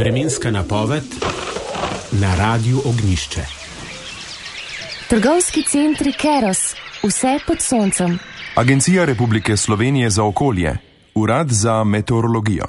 Vremenska napoved na Radiu Ognjišče. Trgovski centri Keros, vse pod soncem. Agencija Republike Slovenije za okolje, Urad za meteorologijo.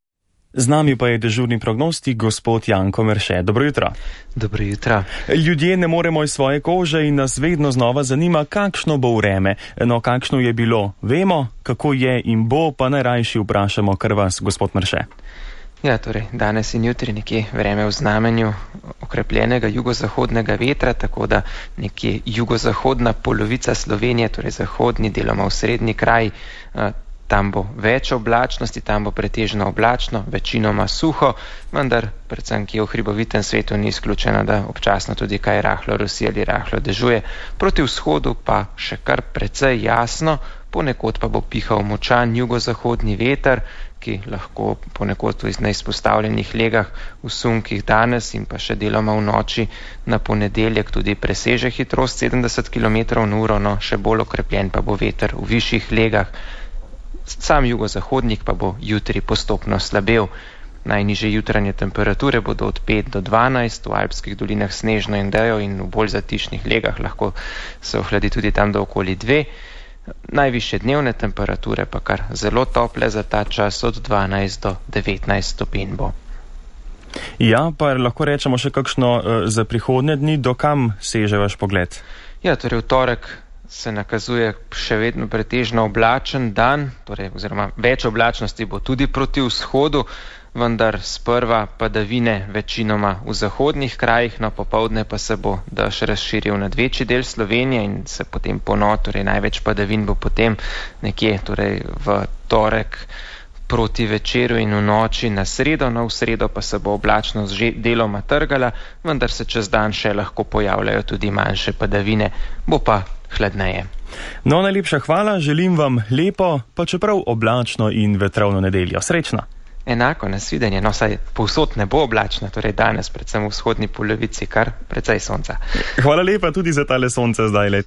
Z nami pa je dežurni prognostik gospod Janko Merše. Dobro jutro. Dobro jutro. Ljudje ne moremo iz svoje kože in nas vedno znova zanima, kakšno bo vreme. No, kakšno je bilo, vemo, kako je in bo, pa najrajši vprašamo kar vas, gospod Merše. Ja, torej, danes in jutri nekje vreme v znamenju okrepljenega jugozahodnega vetra, tako da nekje jugozahodna polovica Slovenije, torej zahodni, deloma v srednji kraj, tam bo več oblačnosti, tam bo pretežno oblačno, večinoma suho, vendar predvsem kje v hribovitem svetu ni izključeno, da občasno tudi kaj rahlo rosi ali rahlo dežuje. Proti vzhodu pa še kar precej jasno, ponekod pa bo pihal močan jugozahodni veter, ki lahko ponekod v neizpostavljenih legah v sunkih danes in pa še deloma v noči na ponedeljek tudi preseže hitrost 70 km/h, no še bolj okrepljen pa bo veter v višjih legah. Sam jugozahodnik pa bo jutri postopno slabel. Najnižje jutranje temperature bodo od 5 do 12, v alpskih dolinah snežno in dejo in v bolj zatišnih legah lahko se ohladi tudi tam do okoli 2. Najvišje dnevne temperature pa kar zelo tople za ta čas od 12 do 19 stopinj bo. Ja, pa lahko rečemo še kakšno za prihodnje dni, do kam seže vaš pogled? Ja, torej v torek se nakazuje še vedno pretežno oblačen dan, torej oziroma več oblačnosti bo tudi proti vzhodu, vendar sprva padavine večinoma v zahodnih krajih, no popoldne pa se bo dež razširil nad večji del Slovenije in se potem torej največ padavin bo potem nekje torej v torek proti večeru in v noči na sredo, no v sredo pa se bo oblačnost že deloma trgala, vendar se čez dan še lahko pojavljajo tudi manjše padavine, bo pa hladneje. No, najlepša hvala, želim vam lepo, pa čeprav oblačno in vetrovno nedeljo. Srečno! Enako, nasvidenje, no saj povsod ne bo oblačno, torej danes predvsem v vzhodni polovici kar precej sonca. Hvala lepa tudi za tale sonce zdaj.